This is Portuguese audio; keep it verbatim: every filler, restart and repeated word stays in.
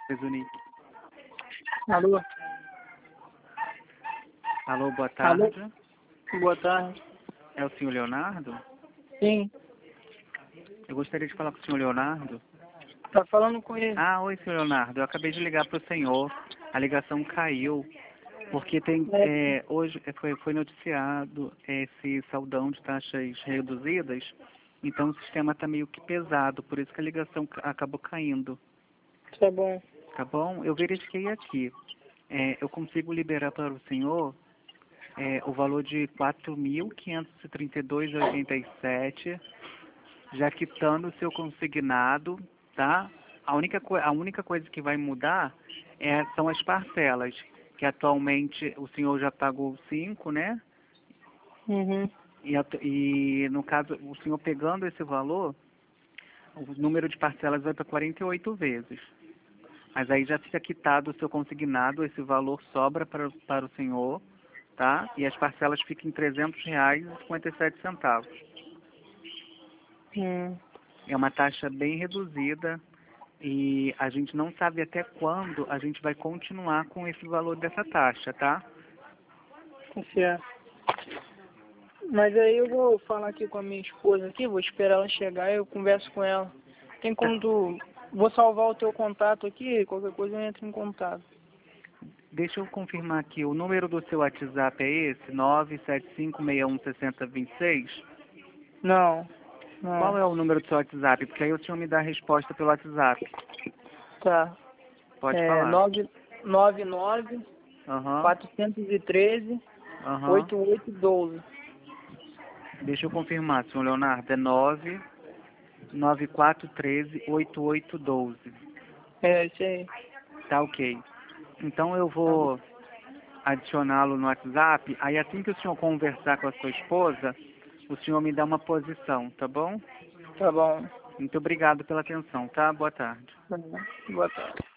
Zunique. Alô? Alô, boa tarde. Alô? Boa tarde. É o senhor Leonardo? Sim. Eu gostaria de falar com o senhor Leonardo. Tá falando com ele. Ah, oi, senhor Leonardo. Eu acabei de ligar para o senhor. A ligação caiu. Porque tem, É. é, hoje foi, foi noticiado esse saldão de taxas reduzidas. Então o sistema está meio que pesado. Por isso que a ligação ca- acabou caindo. Tá bom. Tá bom? Eu verifiquei aqui. É, eu consigo liberar para o senhor é, o valor de quatro mil quinhentos e trinta e dois reais e oitenta e sete centavos, já quitando o seu consignado, tá? A única, co- a única coisa que vai mudar é, são as parcelas, que atualmente o senhor já pagou cinco, né? Uhum. E, atu- e no caso, o senhor pegando esse valor, o número de parcelas vai para quarenta e oito vezes. Mas aí já fica quitado o seu consignado, esse valor sobra para, para o senhor, tá? E as parcelas ficam em trezentos reais e cinquenta e sete centavos. Hum. É uma taxa bem reduzida e a gente não sabe até quando a gente vai continuar com esse valor dessa taxa, tá? Tá certo. Mas aí eu vou falar aqui com a minha esposa aqui, vou esperar ela chegar e eu converso com ela. Tem como tu... Vou salvar o teu contato aqui, qualquer coisa eu entro em contato. Deixa eu confirmar aqui, o número do seu WhatsApp é esse, nove sete cinco seis um seis zero dois seis? Não. Qual Não. é o número do seu WhatsApp? Porque aí o senhor me dá a resposta pelo WhatsApp. Tá. Pode É falar. nove nove nove Aham, quatrocentos e treze aham. oito oito doze. Deixa eu confirmar, senhor Leonardo. É nove nove quatro um três oito oito um dois. É, isso aí. Tá ok. Então eu Tá, vou adicioná-lo no WhatsApp. Aí assim que o senhor conversar com a sua esposa, o senhor me dá uma posição, tá bom? tá bom. Muito obrigado pela atenção, tá? Boa tarde. Tá bom. Boa tarde.